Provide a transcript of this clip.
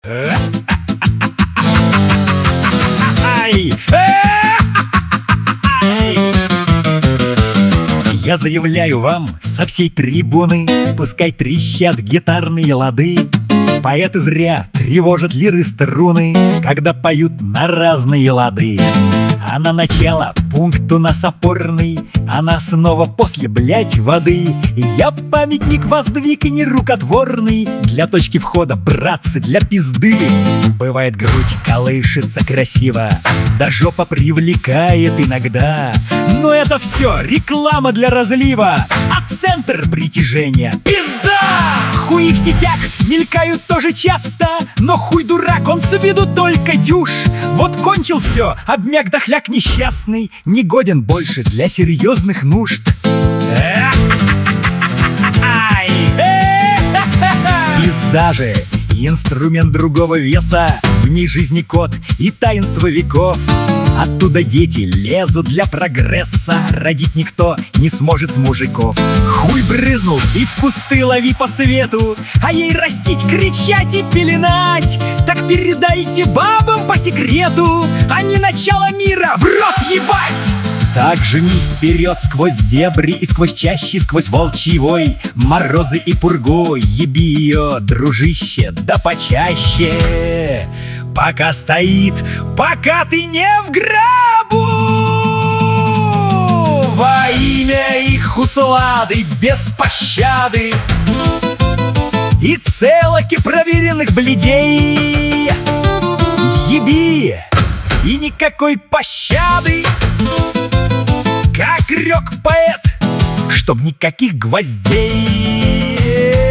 Ай! Я заявляю вам со всей трибуны, пускай трещат гитарные лады. Поэты зря тревожат лиры струны, когда поют на разные лады. А на начало пункт у нас опорный, а на снова после, блять, воды. И я памятник воздвиг и не рукотворный. Для точки входа, братцы, для пизды. Бывает, грудь колышется красиво, да жопа привлекает иногда. Но это все реклама для разлива, а центр притяжения — пизда! Хуи в сетях мелькают тоже часто, но хуй дурак, он с виду только дюш. Вот кончил все, обмяк дохляк несчастный, не годен больше для серьезных нужд. Пизда же, инструмент другого веса, в ней жизни код и таинство веков. Оттуда дети лезут для прогресса, родить никто не сможет с мужиков. Хуй брызнул и в кусты лови по свету, а ей растить, кричать и пеленать. Так передайте бабам по секрету, а не начало мира в рот ебать. Так жми вперед сквозь дебри и сквозь чащи, сквозь волчий вой, морозы и пургу, еби ее, дружище, да почаще. Пока стоит, пока ты не в гробу. Во имя их услады без пощады и целоки проверенных бледей. Еби, и никакой пощады. Как рёк поэт, чтоб никаких гвоздей.